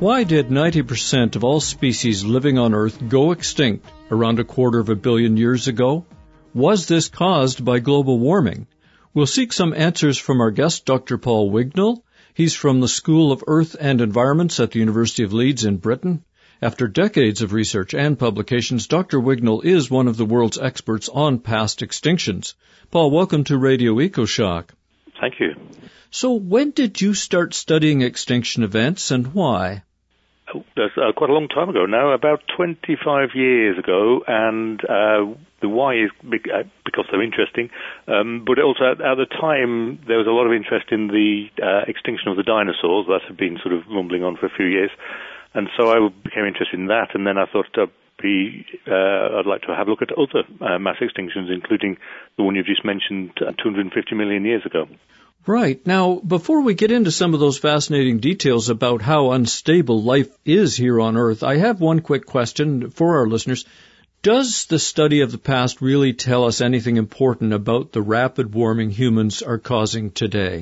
Why did 90% of all species living on Earth go extinct around 250 million years ago? Was this caused by global warming? We'll seek some answers from our guest, Dr. Paul Wignall. He's from the School of Earth and Environments at the University of Leeds in Britain. After decades of research and publications, Dr. Wignall is one of the world's experts on past extinctions. Paul, welcome to Radio EcoShock. Thank you. So when did you start studying extinction events and why? Oh, that's quite a long time ago now, about 25 years ago, and the why is because they're interesting, but also at the time there was a lot of interest in the extinction of the dinosaurs. That had been sort of rumbling on for a few years, and so I became interested in that, and then I thought I'd like to have a look at other mass extinctions, including the one you've just mentioned 250 million years ago. Right. Now, before we get into some of those fascinating details about how unstable life is here on Earth, I have one quick question for our listeners. Does the study of the past really tell us anything important about the rapid warming humans are causing today?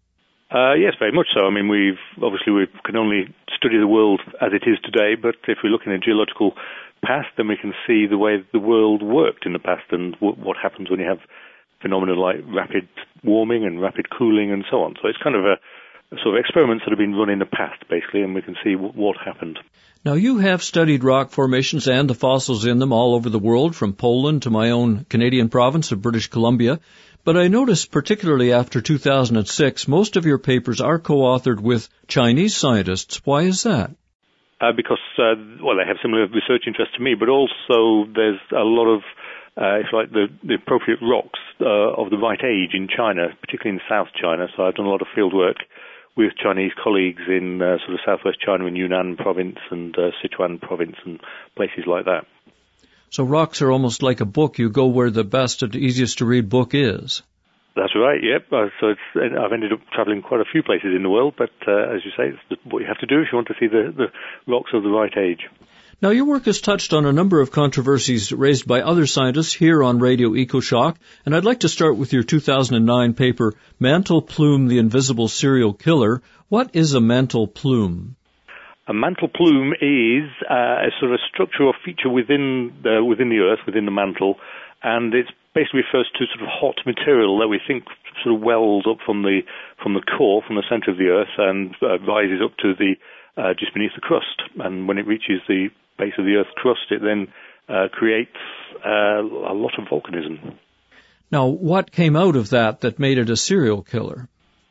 Yes, very much so. I mean, we can only study the world as it is today, but if we look in a geological past, then we can see the way the world worked in the past and what happens when you have phenomena like rapid warming and rapid cooling and so on. So it's kind of a sort of experiments that have been run in the past, basically, and we can see what happened. Now, you have studied rock formations and the fossils in them all over the world, from Poland to my own Canadian province of British Columbia. But I noticed, particularly after 2006, most of your papers are co-authored with Chinese scientists. Why is that? Because, they have similar research interests to me, but also there's a lot of it's like the appropriate rocks of the right age in China, particularly in South China. So I've done a lot of field work with Chinese colleagues in sort of southwest China, in Yunnan province and Sichuan province and places like that. So rocks are almost like a book. You go where the best and easiest to read book is. That's right, yep. So I've ended up travelling quite a few places in the world, but as you say, it's what you have to do if you want to see the rocks of the right age. Now, your work has touched on a number of controversies raised by other scientists here on Radio EcoShock, and I'd like to start with your 2009 paper, Mantle Plume, the Invisible Serial Killer. What is a mantle plume? A mantle plume is a sort of structure or feature within the Earth, within the mantle, and it basically refers to sort of hot material that we think sort of wells up from the core, from the centre of the Earth, and rises up to the just beneath the crust. And when it reaches the base of the Earth's crust, it then creates a lot of volcanism. Now, what came out of that made it a serial killer?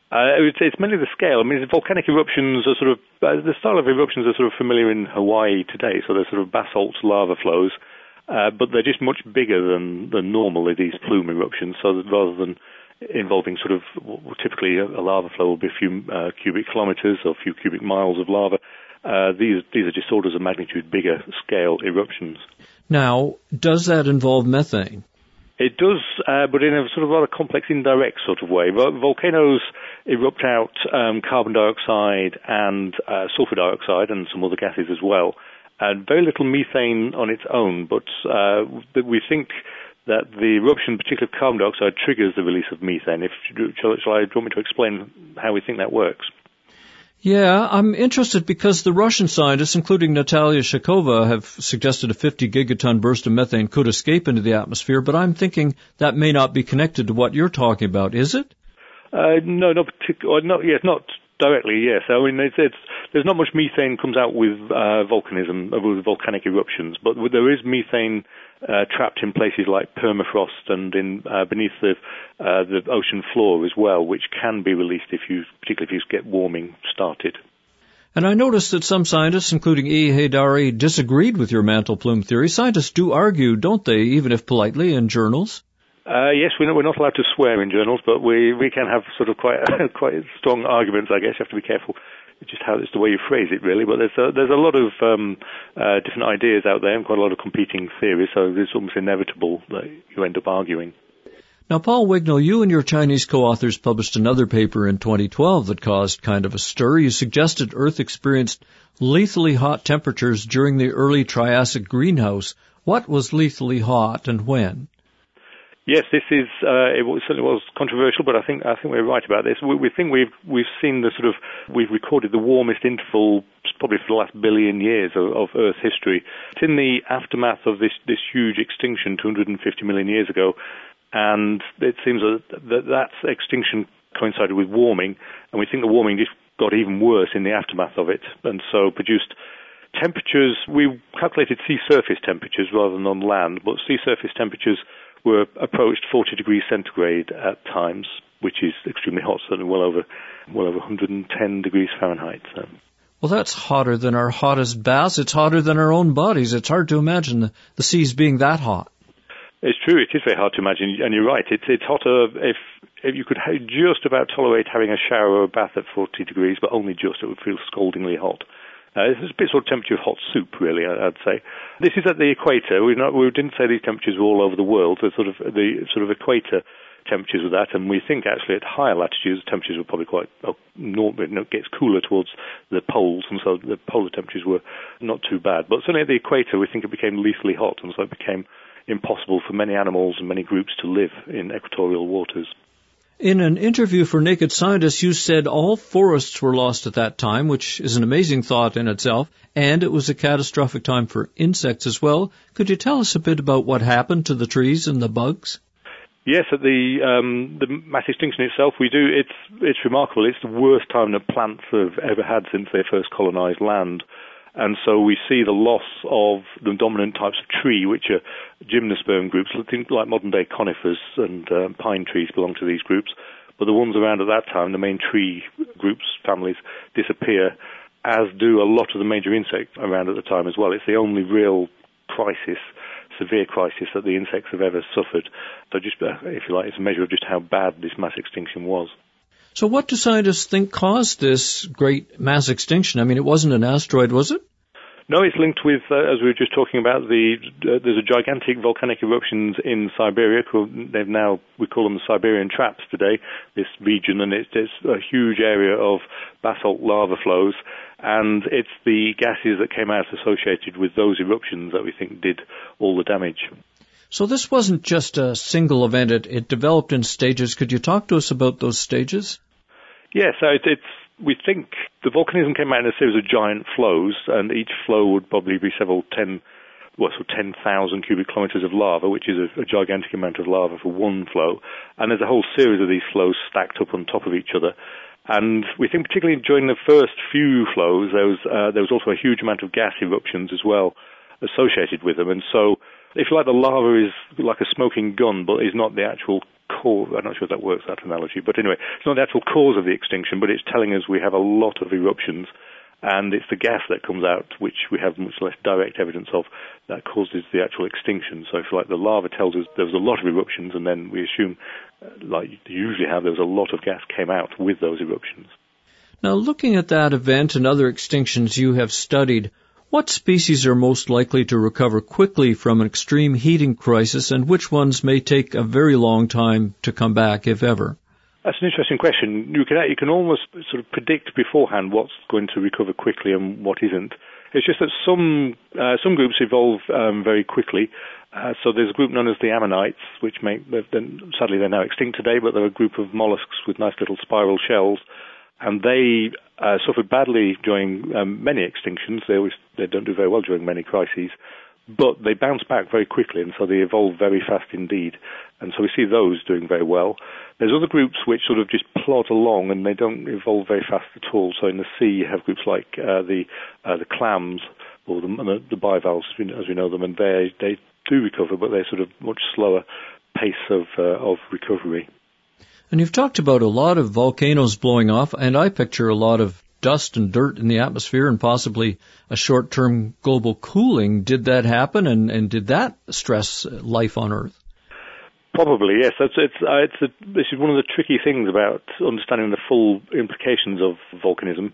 It's mainly the scale. I mean, volcanic eruptions are sort of, the style of eruptions are sort of familiar in Hawaii today, so they're sort of basalt lava flows, but they're just much bigger than normally, these plume eruptions, so that rather than involving sort of, typically a lava flow will be a few cubic kilometers or a few cubic miles of lava. These are just orders of magnitude bigger scale eruptions. Now, does that involve methane? It does, but in a sort of rather complex indirect sort of way. Volcanoes erupt out carbon dioxide and sulfur dioxide and some other gases as well, and very little methane on its own, but we think that the eruption, particularly of carbon dioxide, triggers the release of methane. Do you want me to explain how we think that works? Yeah, I'm interested because the Russian scientists, including Natalia Shakova, have suggested a 50 gigaton burst of methane could escape into the atmosphere, but I'm thinking that may not be connected to what you're talking about, is it? No, not particularly. Not directly, yes. I mean, there's not much methane comes out with volcanism, with volcanic eruptions, but there is methane trapped in places like permafrost and in beneath the ocean floor as well, which can be released particularly if you get warming started. And I noticed that some scientists, including E. Haydari, disagreed with your mantle plume theory. Scientists do argue, don't they, even if politely, in journals? Yes, we're not allowed to swear in journals, but we can have sort of quite strong arguments, I guess. You have to be careful. It's just it's the way you phrase it, really. But there's a lot of different ideas out there and quite a lot of competing theories, so it's almost inevitable that you end up arguing. Now, Paul Wignall, you and your Chinese co-authors published another paper in 2012 that caused kind of a stir. You suggested Earth experienced lethally hot temperatures during the early Triassic greenhouse. What was lethally hot and when? Yes, this is. It certainly was controversial, but I think we're right about this. We think we've seen we've recorded the warmest interval probably for the last billion years of Earth's history. It's in the aftermath of this huge extinction 250 million years ago, and it seems that extinction coincided with warming, and we think the warming just got even worse in the aftermath of it, and so produced temperatures. We calculated sea surface temperatures rather than on land, but sea surface temperatures were approached 40 degrees centigrade at times, which is extremely hot, certainly well over 110 degrees Fahrenheit. So. Well, that's hotter than our hottest baths. It's hotter than our own bodies. It's hard to imagine the seas being that hot. It's true. It is very hard to imagine, and you're right. It's hotter if you could just about tolerate having a shower or a bath at 40 degrees, but only just. It would feel scaldingly hot. It's a bit sort of temperature of hot soup, really, I'd say. This is at the equator. We didn't say these temperatures were all over the world. So the equator temperatures with that, and we think actually at higher latitudes, temperatures were probably quite normal. It gets cooler towards the poles, and so the polar temperatures were not too bad. But certainly at the equator, we think it became lethally hot, and so it became impossible for many animals and many groups to live in equatorial waters. In an interview for Naked Scientist, you said all forests were lost at that time, which is an amazing thought in itself, and it was a catastrophic time for insects as well. Could you tell us a bit about what happened to the trees and the bugs? Yes, at the mass extinction itself, we do. It's remarkable. It's the worst time that plants have ever had since they first colonized land. And so we see the loss of the dominant types of tree, which are gymnosperm groups, things like modern-day conifers and pine trees belong to these groups. But the ones around at that time, the main tree groups, families, disappear, as do a lot of the major insects around at the time as well. It's the only real crisis, severe crisis, that the insects have ever suffered. So just, if you like, it's a measure of just how bad this mass extinction was. So what do scientists think caused this great mass extinction? I mean, it wasn't an asteroid, was it? No, it's linked with, as we were just talking about, there's a gigantic volcanic eruptions in Siberia. We call them the Siberian Traps today, this region, and it's a huge area of basalt lava flows, and it's the gases that came out associated with those eruptions that we think did all the damage. So this wasn't just a single event, it developed in stages. Could you talk to us about those stages? Yes, we think the volcanism came out in a series of giant flows, and each flow would probably be 10,000 cubic kilometers of lava, which is a gigantic amount of lava for one flow. And there's a whole series of these flows stacked up on top of each other. And we think particularly during the first few flows, there was also a huge amount of gas eruptions as well associated with them. And so, if you like, the lava is like a smoking gun, but is not the actual cause. I'm not sure if that works, that analogy. But anyway, it's not the actual cause of the extinction, but it's telling us we have a lot of eruptions, and it's the gas that comes out, which we have much less direct evidence of, that causes the actual extinction. So if you like, the lava tells us there was a lot of eruptions, and then we assume, like you usually have, there was a lot of gas came out with those eruptions. Now, looking at that event and other extinctions you have studied, what species are most likely to recover quickly from an extreme heating crisis, and which ones may take a very long time to come back, if ever? That's an interesting question. You can almost sort of predict beforehand what's going to recover quickly and what isn't. It's just that some groups evolve very quickly. So there's a group known as the ammonites, which sadly they're now extinct today, but they're a group of mollusks with nice little spiral shells. And they suffered badly during many extinctions. They don't do very well during many crises, but they bounce back very quickly, and so they evolve very fast indeed. And so we see those doing very well. There's other groups which sort of just plod along, and they don't evolve very fast at all. So in the sea, you have groups like the clams or the bivalves, as we know them, and they do recover, but they're sort of much slower pace of recovery. And you've talked about a lot of volcanoes blowing off, and I picture a lot of dust and dirt in the atmosphere and possibly a short-term global cooling. Did that happen, and did that stress life on Earth? Probably, yes. This is one of the tricky things about understanding the full implications of volcanism.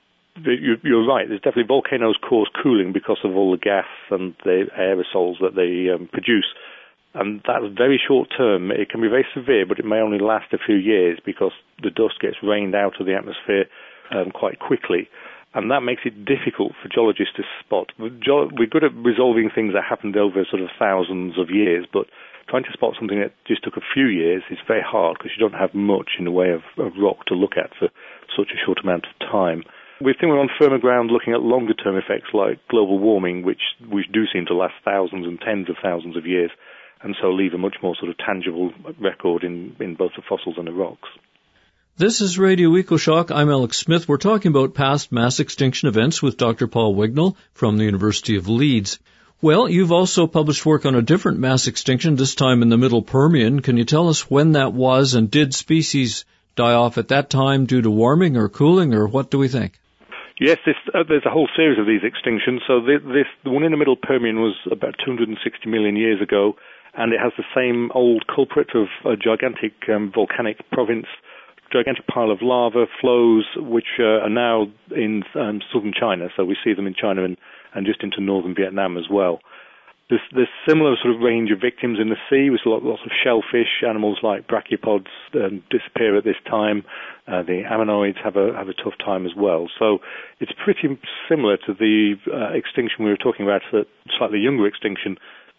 You're right, there's definitely volcanoes cause cooling because of all the gas and the aerosols that they produce. And that's very short term. It can be very severe, but it may only last a few years because the dust gets rained out of the atmosphere quite quickly. and that makes it difficult for geologists to spot. We're good at resolving things that happened over sort of thousands of years, but trying to spot something that just took a few years is very hard because you don't have much in the way of rock to look at for such a short amount of time. We think we're on firmer ground looking at longer-term effects like global warming, which do seem to last thousands and tens of thousands of years, and so leave a much more sort of tangible record in both the fossils and the rocks. This is Radio EcoShock. I'm Alex Smith. We're talking about past mass extinction events with Dr. Paul Wignall from the University of Leeds. Well, you've also published work on a different mass extinction, this time in the Middle Permian. Can you tell us when that was, and did species die off at that time due to warming or cooling, or what do we think? Yes, there's a whole series of these extinctions. So the one in the Middle Permian was about 260 million years ago, and it has the same old culprit of a gigantic volcanic province, gigantic pile of lava flows, which are now in southern China. So we see them in China and just into northern Vietnam as well. There's similar sort of range of victims in the sea, with lots of shellfish, animals like brachiopods disappear at this time. The ammonoids have a tough time as well. So it's pretty similar to the extinction we were talking about, a slightly younger extinction,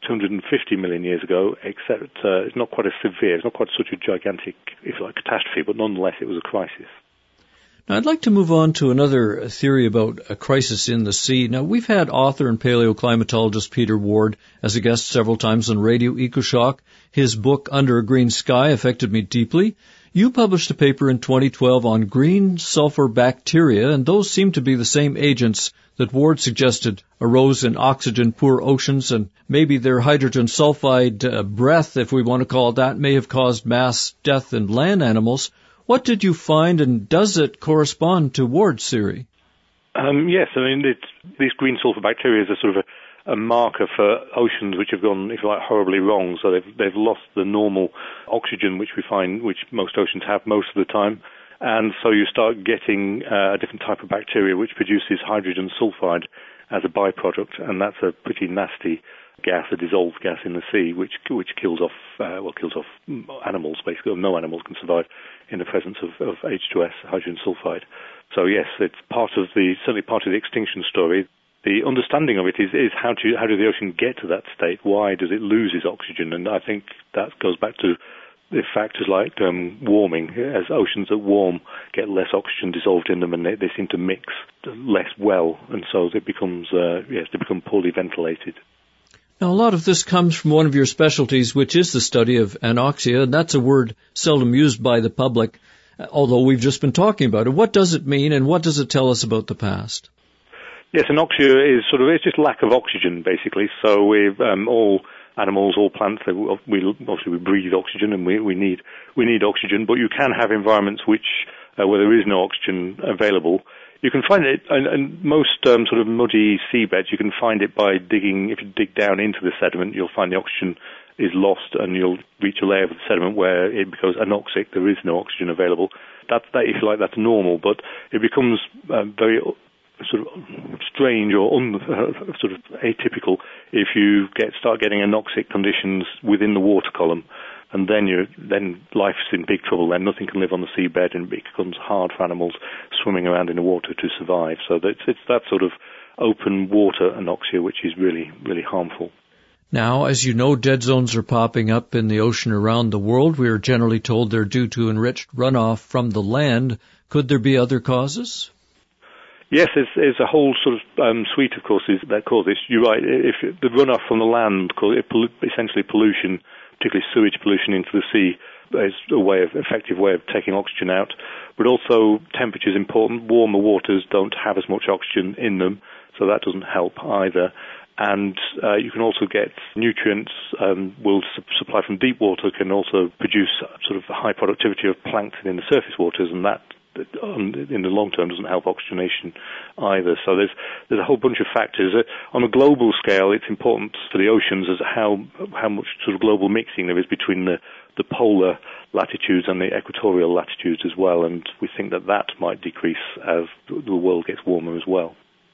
250 million years ago, except it's not quite as severe. It's not quite such a gigantic, if you like, catastrophe, but nonetheless it was a crisis. Now, I'd like to move on to another theory about a crisis in the sea. Now, we've had author and paleoclimatologist Peter Ward as a guest several times on Radio EcoShock. His book, Under a Green Sky, affected me deeply. You published a paper in 2012 on green sulfur bacteria, and those seem to be the same agents that Ward suggested arose in oxygen-poor oceans, and maybe their hydrogen sulfide breath, if we want to call it that, may have caused mass death in land animals. What did you find, and does it correspond to Ward's theory? Yes, I mean, these green sulfur bacteria is a sort of a marker for oceans which have gone, if you like, horribly wrong. So they've lost the normal oxygen which we find, which most oceans have most of the time. And so you start getting a different type of bacteria which produces hydrogen sulfide as a byproduct, and that's a pretty nasty gas, a dissolved gas in the sea, which kills off animals basically. No animals can survive in the presence of H2S, hydrogen sulfide. So yes, it's certainly part of the extinction story. The understanding of it is how do the ocean get to that state? Why does it lose its oxygen? And I think that goes back to the factors like warming. As oceans that warm get less oxygen dissolved in them, and they seem to mix less well, and so they become poorly ventilated. Now, a lot of this comes from one of your specialties, which is the study of anoxia, and that's a word seldom used by the public, although we've just been talking about it. What does it mean, and what does it tell us about the past? Yes, anoxia is it's just lack of oxygen, basically. So we've all animals, all plants, we breathe oxygen, and we need oxygen, but you can have environments where there is no oxygen available. You can find it in most sort of muddy seabeds. You can find it by digging. If you dig down into the sediment, you'll find the oxygen is lost, and you'll reach a layer of the sediment where it becomes anoxic. There is no oxygen available. That, if you like, that's normal, but it becomes very sort of strange or sort of atypical if you start getting anoxic conditions within the water column. And then life's in big trouble. Then nothing can live on the seabed, and it becomes hard for animals swimming around in the water to survive. So it's that sort of open water anoxia which is really, really harmful. Now, as you know, dead zones are popping up in the ocean around the world. We are generally told they're due to enriched runoff from the land. Could there be other causes? Yes, there's a whole sort of suite of causes that cause this. You're right. If the runoff from the land, essentially pollution, particularly sewage pollution into the sea, is effective way of taking oxygen out. But also temperature is important. Warmer waters don't have as much oxygen in them, so that doesn't help either. And you can also get nutrients. Will supply from deep water can also produce sort of high productivity of plankton in the surface waters, and that in the long term doesn't help oxygenation either. So there's a whole bunch of factors. On a global scale, it's important for the oceans as how much sort of global mixing there is between the polar latitudes and the equatorial latitudes as well, and we think that might decrease as the world gets warmer as well.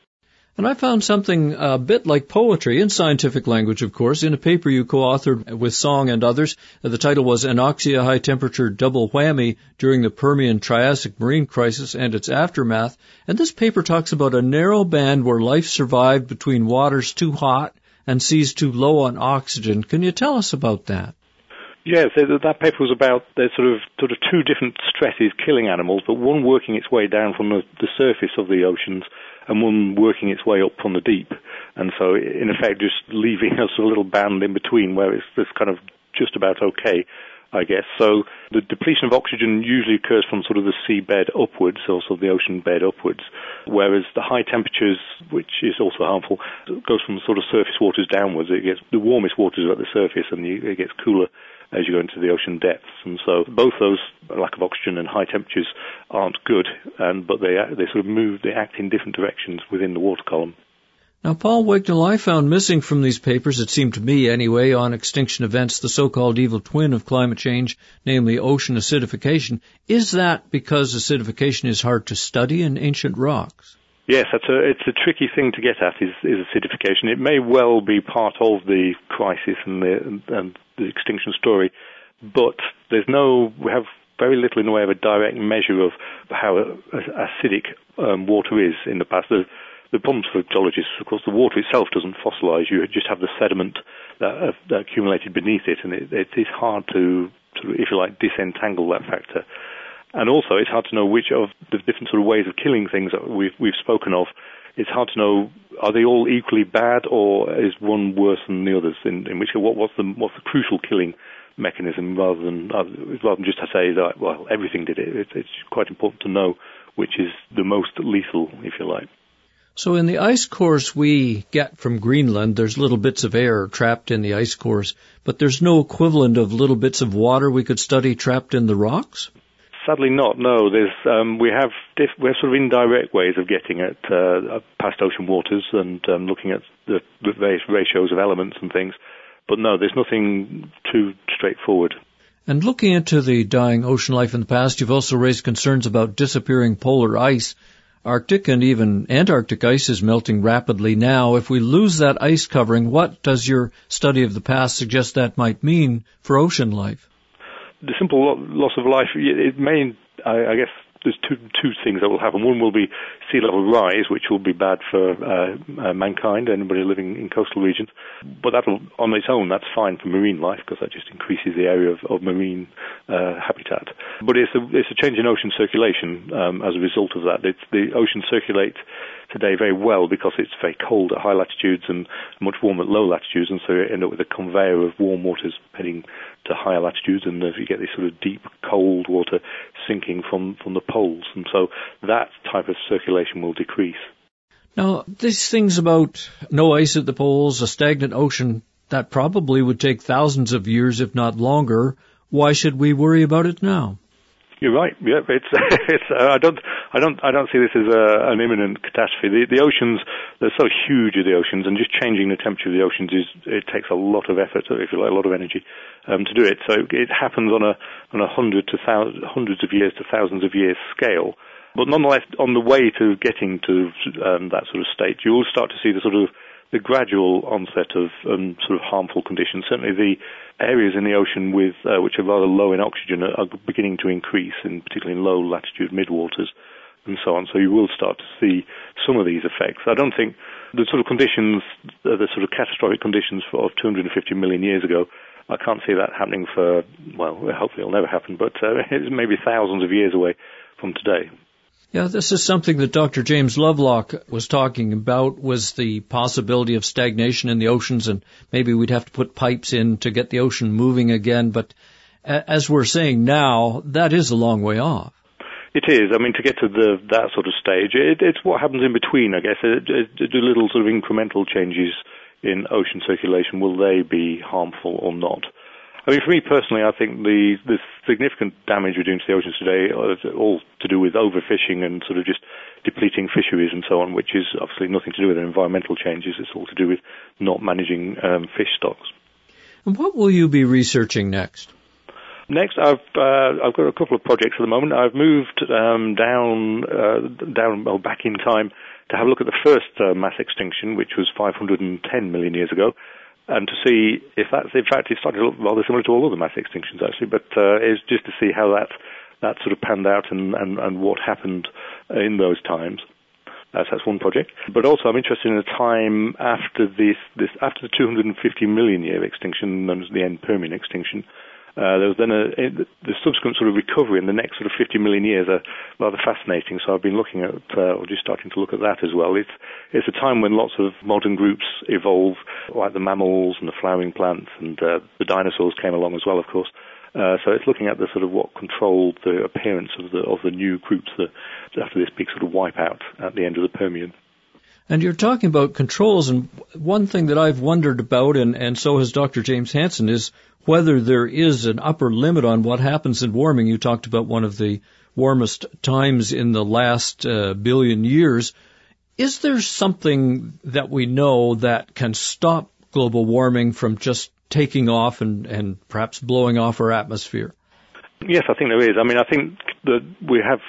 And I found something a bit like poetry in scientific language, of course, in a paper you co-authored with Song and others. The title was Anoxia High Temperature Double Whammy During the Permian-Triassic Marine Crisis and Its Aftermath. And this paper talks about a narrow band where life survived between waters too hot and seas too low on oxygen. Can you tell us about that? Yes, that paper was about there's sort of two different stresses killing animals, but one working its way down from the surface of the oceans and one working its way up from the deep. And so, in effect, just leaving us a little band in between where it's kind of just about okay, I guess. So the depletion of oxygen usually occurs from sort of the seabed upwards, also the ocean bed upwards, whereas the high temperatures, which is also harmful, goes from sort of surface waters downwards. It gets the warmest waters at the surface and it gets cooler as you go into the ocean depths. And so both those, lack of oxygen and high temperatures, aren't good, but they sort of they act in different directions within the water column. Now, Paul Wignall, I found missing from these papers, it seemed to me anyway, on extinction events, the so-called evil twin of climate change, namely ocean acidification. Is that because acidification is hard to study in ancient rocks? Yes, it's a tricky thing to get at, is acidification. It may well be part of the crisis and the extinction story, but we have very little in the way of a direct measure of how acidic water is in the past. The problems for geologists, of course, the water itself doesn't fossilize. You just have the sediment that accumulated beneath it, and it is hard to, sort of, if you like, disentangle that factor. And also, it's hard to know which of the different sort of ways of killing things that we've spoken of. It's hard to know, are they all equally bad, or is one worse than the others? In which case, what's the crucial killing mechanism, rather than just to say that, well, everything did it. It's quite important to know which is the most lethal, if you like. So in the ice cores we get from Greenland, there's little bits of air trapped in the ice cores, but there's no equivalent of little bits of water we could study trapped in the rocks? Sadly not, no. We have sort of indirect ways of getting at past ocean waters and looking at the various ratios of elements and things. But no, there's nothing too straightforward. And looking into the dying ocean life in the past, you've also raised concerns about disappearing polar ice. Arctic and even Antarctic ice is melting rapidly now. If we lose that ice covering, what does your study of the past suggest that might mean for ocean life? The simple loss of life, it may, I guess, there's two things that will happen. One will be sea level rise, which will be bad for mankind, anybody living in coastal regions. But that'll, on its own, that's fine for marine life, because that just increases the area of marine habitat. But it's a change in ocean circulation as a result of that. The ocean circulates today very well because it's very cold at high latitudes and much warmer at low latitudes, and so you end up with a conveyor of warm waters heading to higher latitudes, and you get this sort of deep cold water sinking from the poles, and so that type of circulation will decrease. Now, these things about no ice at the poles, a stagnant ocean, that probably would take thousands of years, if not longer. Why should we worry about it now? You're right. Yeah, I don't see this as an imminent catastrophe. The oceans, they're so huge, the oceans, and just changing the temperature of the oceans it takes a lot of effort, if you like, a lot of energy to do it. So it happens on a hundreds of years to thousands of years scale. But nonetheless, on the way to getting to that sort of state, you will start to see the gradual onset of sort of harmful conditions. Certainly the areas in the ocean which are rather low in oxygen are beginning to increase, particularly in low latitude midwaters and so on. So you will start to see some of these effects. I don't think the sort of conditions, the sort of catastrophic conditions of 250 million years ago, I can't see that happening for, well, hopefully it'll never happen, but it's maybe thousands of years away from today. Yeah, this is something that Dr. James Lovelock was talking about, was the possibility of stagnation in the oceans, and maybe we'd have to put pipes in to get the ocean moving again. But as we're saying now, that is a long way off. It is. I mean, to get to that sort of stage, it's what happens in between, I guess. Do little sort of incremental changes in ocean circulation, will they be harmful or not? I mean, for me personally, I think the significant damage we're doing to the oceans today is all to do with overfishing and sort of just depleting fisheries and so on, which is obviously nothing to do with environmental changes. It's all to do with not managing fish stocks. And what will you be researching next? Next, I've got a couple of projects at the moment. I've moved back in time to have a look at the first mass extinction, which was 510 million years ago, and to see if that's, in fact, it's starting to look rather similar to all other mass extinctions, actually, but it's just to see how that sort of panned out and what happened in those times. That's one project. But also I'm interested in a time after after the 250 million year extinction, known as the end Permian extinction. There was then the subsequent sort of recovery in the next sort of 50 million years are rather fascinating. So I've been looking at, or just starting to look at that as well. It's a time when lots of modern groups evolve, like the mammals and the flowering plants, and the dinosaurs came along as well, of course. So it's looking at the sort of what controlled the appearance of the new groups after this big sort of wipeout at the end of the Permian. And you're talking about controls, and one thing that I've wondered about, and so has Dr. James Hansen, is whether there is an upper limit on what happens in warming. You talked about one of the warmest times in the last billion years. Is there something that we know that can stop global warming from just taking off and perhaps blowing off our atmosphere? Yes, I think there is. I mean, I think that we have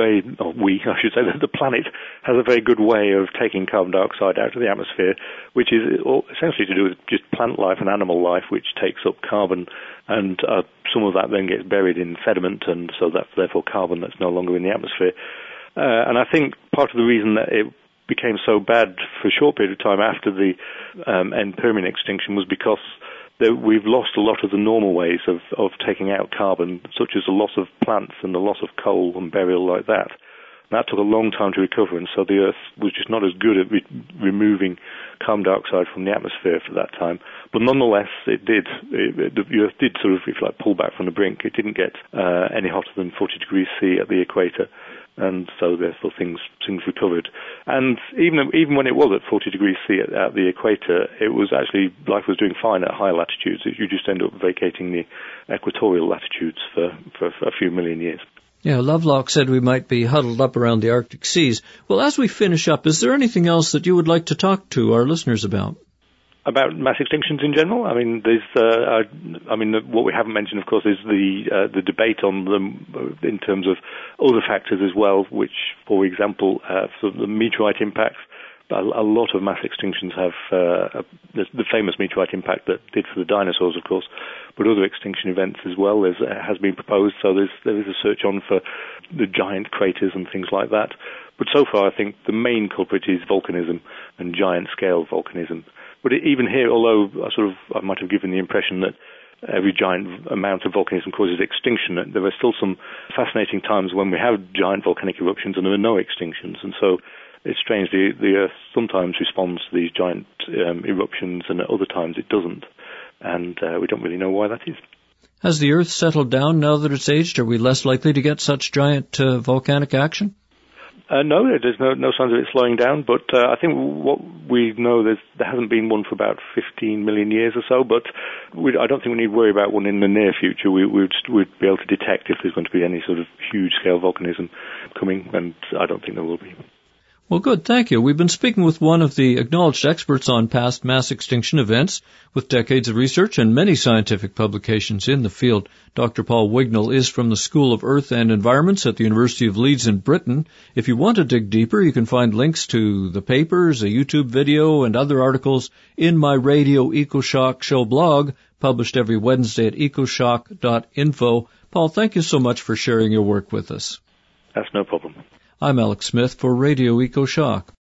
the planet has a very good way of taking carbon dioxide out of the atmosphere, which is essentially to do with just plant life and animal life, which takes up carbon, and some of that then gets buried in sediment, and so that's therefore carbon that's no longer in the atmosphere. And I think part of the reason that it became so bad for a short period of time after the end Permian extinction was because we've lost a lot of the normal ways of taking out carbon, such as the loss of plants and the loss of coal and burial like that. And that took a long time to recover, and so the Earth was just not as good at removing carbon dioxide from the atmosphere for that time. But nonetheless, the Earth did sort of, if you like, pull back from the brink. It didn't get any hotter than 40 degrees C at the equator, and so therefore things recovered. And even when it was at 40 degrees C at the equator, it was actually, life was doing fine at higher latitudes. You just end up vacating the equatorial latitudes for a few million years. Yeah, Lovelock said we might be huddled up around the Arctic seas. Well, as we finish up, is there anything else that you would like to talk to our listeners about? About mass extinctions in general? I mean, what we haven't mentioned, of course, is the debate on them in terms of other factors as well, which, for example, sort of the meteorite impacts. A lot of mass extinctions have the famous meteorite impact that did for the dinosaurs, of course, but other extinction events as well has been proposed. So there is a search on for the giant craters and things like that. But so far, I think the main culprit is volcanism and giant-scale volcanism. But even here, although I might have given the impression that every giant amount of volcanism causes extinction, there are still some fascinating times when we have giant volcanic eruptions and there are no extinctions. And so it's strange, the Earth sometimes responds to these giant eruptions and at other times it doesn't. And we don't really know why that is. Has the Earth settled down now that it's aged? Are we less likely to get such giant volcanic action? No, there's no signs of it slowing down, but I think what we know, there hasn't been one for about 15 million years or so, but I don't think we need to worry about one in the near future. We'd be able to detect if there's going to be any sort of huge-scale volcanism coming, and I don't think there will be. Well, good. Thank you. We've been speaking with one of the acknowledged experts on past mass extinction events with decades of research and many scientific publications in the field. Dr. Paul Wignall is from the School of Earth and Environments at the University of Leeds in Britain. If you want to dig deeper, you can find links to the papers, a YouTube video, and other articles in my Radio EcoShock Show blog, published every Wednesday at ecoshock.info. Paul, thank you so much for sharing your work with us. That's no problem. I'm Alex Smith for Radio EcoShock.